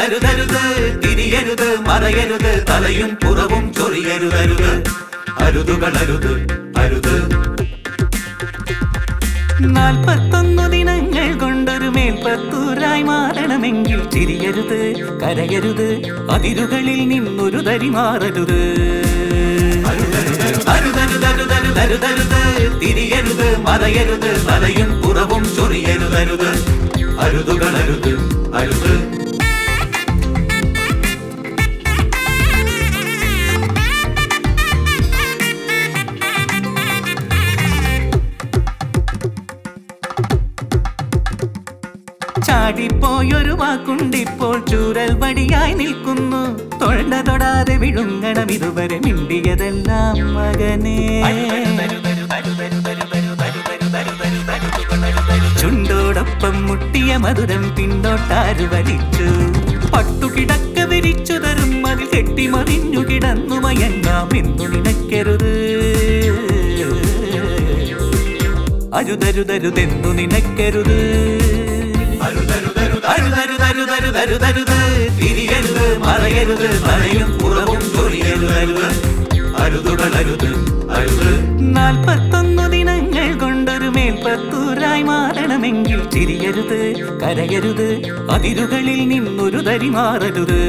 അരുതരുതരുതരുത് തിരിയരുത് മറയരുത് തലയും പുറവും ചൊറിയരുതരുത് അരുതുകളരുത് അരുത് 41 ദിനങ്ങൾ കൊണ്ടൊരു മേൽപ്പത്തൂരായി മാറണമെങ്കിൽ ചിരിയരുത് കരയരുത് അതിരുകളിൽ നിന്നൊരു തരി മാറരുത് അരുതരുതരുതരുതരുതരുത് തിരിയരുത് മറയരുത് തലയും പുറവും ചൊറിയരുതരുത് അരുതുകളരുത് അരുത് ചാടിപ്പോയൊരു വാക്കുണ്ടിപ്പോൾ ചൂരൽ വടിയായി നിൽക്കുന്നു തൊണ്ട തൊടാതെ വിഴുങ്ങണം ഇതുവരെ മിണ്ടിയതെല്ലാം മകനേ ചുണ്ടോടൊപ്പം മുട്ടിയ മധുരം പിന്നോട്ടാരു വലിച്ചു പട്ടുകിടക്ക വിരിച്ചു തരും അതിൽ കെട്ടിമറിഞ്ഞു കിടന്നു മയങ്ങാമെന്നു നിനക്കരുത് അരുതരുതരുതെന്നു നിനക്കരുത് അരുതരുതരുതരുതരുതരുത് തിരിയരുത് മറയരുത് തലയും പുറവും ചൊറിയരുതരുത് അരുതുകളരുത് അരുത് 41 ദിനങ്ങൾ കൊണ്ടൊരു മേൽപ്പത്തൂരായി മാറണമെങ്കിൽ ചിരിയരുത് കരയരുത് അതിരുകളിൽ നിന്നൊരു തരി മാറരുത്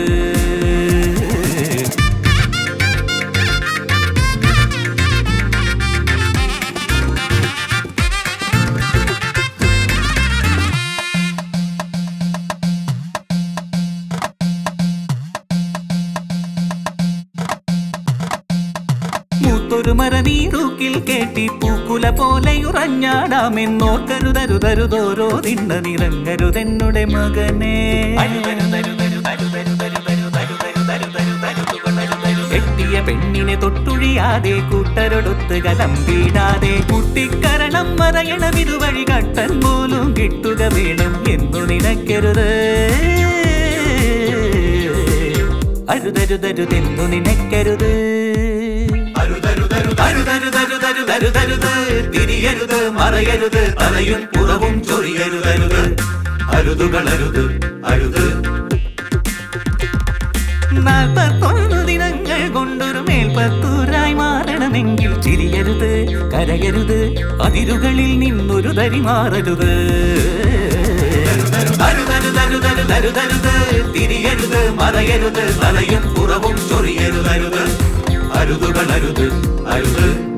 മൂത്തൊരു മരനീറൂക്കിൽ കേട്ടി പൂക്കുല പോലെ ഉറഞ്ഞാടാമെന്നോർക്കരുതരുതരുതോരോ തിണ്ണ നിറങ്ങരുതെന്നുടെ മകനെ കെട്ടിയ പെണ്ണിനെ തൊട്ടുഴിയാതെ കൂട്ടരൊടുത്ത് കലം വീടാതെ കുട്ടിക്കരണം മറയണം ഇതുവഴി കട്ടൻ പോലും കിട്ടുക വേണം എന്നു നിനക്കരുത് അരുതരുതരുതെന്നു നിനക്കരുത് അരുതരുതരുതരുതരുതരുത് തിരിയരുത് മറയരുത് തലയും പുറവും ചൊറിയരുതരുത് അരുതുകളരുത് അരുത് 41 ദിനങ്ങൾ കൊണ്ടൊരു മേൽപ്പത്തൂരായി മാറണമെങ്കിൽ ചിരിയരുത് കരയരുത് അതിരുകളിൽ നിന്നൊരു തരി മാറരുത് അരുതരുതരുതരുതരുതരുത് തിരിയരുത് മറയരുത് തലയും പുറവും ചൊറിയരുതരുത് അരുതുകളരുത് അരുത്